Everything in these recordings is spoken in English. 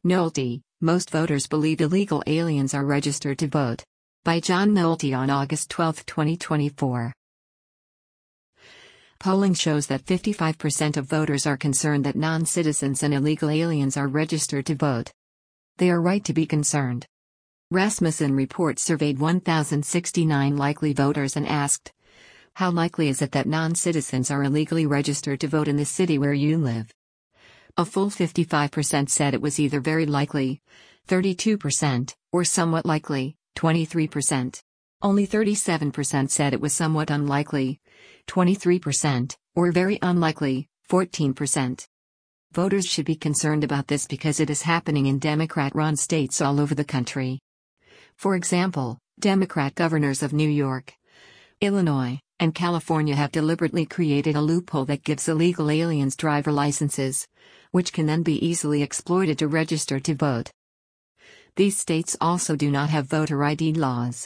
Nolte, most voters believe illegal aliens are registered to vote. By John Nolte on August 12, 2024. Polling shows that 55% of voters are concerned that non-citizens and illegal aliens are registered to vote. They are right to be concerned. Rasmussen report surveyed 1,069 likely voters and asked, how likely is it that non-citizens are illegally registered to vote in the city where you live? A full 55% said it was either very likely, 32%, or somewhat likely, 23%. Only 37% said it was somewhat unlikely, 23%, or very unlikely, 14%. Voters should be concerned about this because it is happening in Democrat-run states all over the country. For example, Democrat governors of New York, Illinois, and California have deliberately created a loophole that gives illegal aliens driver licenses, which can then be easily exploited to register to vote. These states also do not have voter ID laws.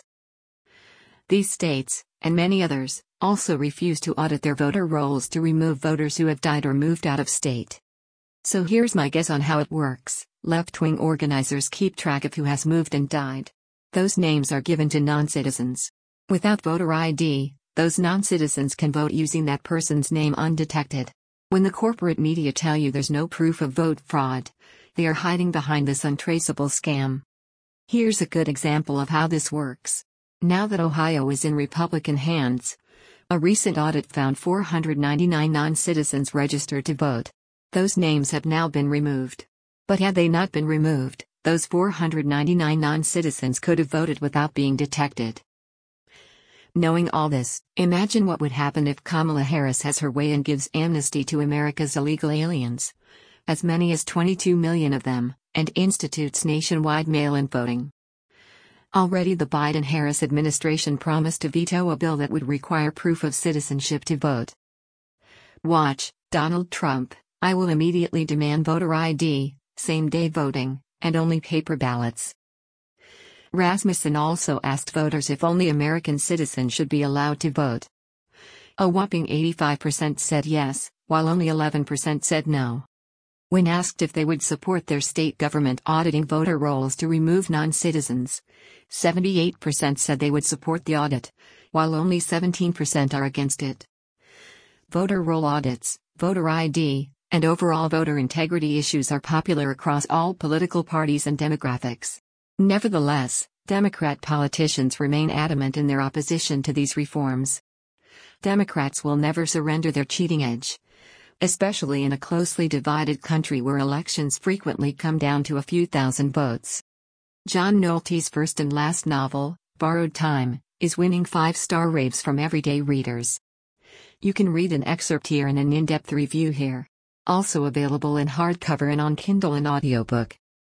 These states, and many others, also refuse to audit their voter rolls to remove voters who have died or moved out of state. So here's my guess on how it works. Left-wing organizers keep track of who has moved and died. Those names are given to non-citizens. Without voter ID, those non-citizens can vote using that person's name undetected. When the corporate media tell you there's no proof of vote fraud, they are hiding behind this untraceable scam. Here's a good example of how this works. Now that Ohio is in Republican hands, a recent audit found 499 non-citizens registered to vote. Those names have now been removed. But had they not been removed, those 499 non-citizens could have voted without being detected. Knowing all this, imagine what would happen if Kamala Harris has her way and gives amnesty to America's illegal aliens, as many as 22 million of them, and institutes nationwide mail-in voting. Already the Biden-Harris administration promised to veto a bill that would require proof of citizenship to vote. Watch, Donald Trump, I will immediately demand voter ID, same-day voting, and only paper ballots. Rasmussen also asked voters if only American citizens should be allowed to vote. A whopping 85% said yes, while only 11% said no. When asked if they would support their state government auditing voter rolls to remove non-citizens, 78% said they would support the audit, while only 17% are against it. Voter roll audits, voter ID, and overall voter integrity issues are popular across all political parties and demographics. Nevertheless, Democrat politicians remain adamant in their opposition to these reforms. Democrats will never surrender their cheating edge, especially in a closely divided country where elections frequently come down to a few thousand votes. John Nolte's first and last novel, Borrowed Time, is winning 5-star raves from everyday readers. You can read an excerpt here and an in-depth review here. Also available in hardcover and on Kindle and audiobook.